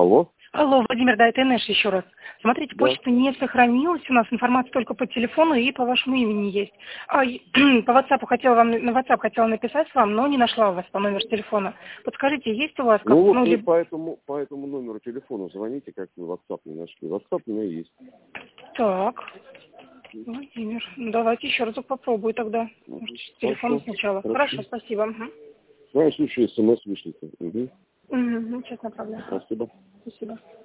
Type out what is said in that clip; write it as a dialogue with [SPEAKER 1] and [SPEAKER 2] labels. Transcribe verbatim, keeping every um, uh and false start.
[SPEAKER 1] Алло.
[SPEAKER 2] Алло, Владимир, да, это Энеш еще раз. Смотрите,
[SPEAKER 1] Да.
[SPEAKER 2] почта не сохранилась, у нас информация только по телефону и по вашему имени есть. А, по WhatsApp хотела вам, на WhatsApp хотела написать вам, но не нашла у вас по номеру телефона. Подскажите, есть у вас... Как,
[SPEAKER 1] Ну вот
[SPEAKER 2] ну,
[SPEAKER 1] вы
[SPEAKER 2] либо...
[SPEAKER 1] по, этому, по этому номеру телефона звоните, как вы WhatsApp не нашли. WhatsApp у меня есть.
[SPEAKER 2] Так, Владимир, ну, давайте еще разок попробую тогда. Может, с телефона
[SPEAKER 1] Хорошо.
[SPEAKER 2] сначала.
[SPEAKER 1] Хорошо.
[SPEAKER 2] Хорошо, спасибо. Угу.
[SPEAKER 1] В крайнем случае смс вышлите. Угу.
[SPEAKER 2] Угу, сейчас направляю.
[SPEAKER 1] Спасибо.
[SPEAKER 2] Спасибо.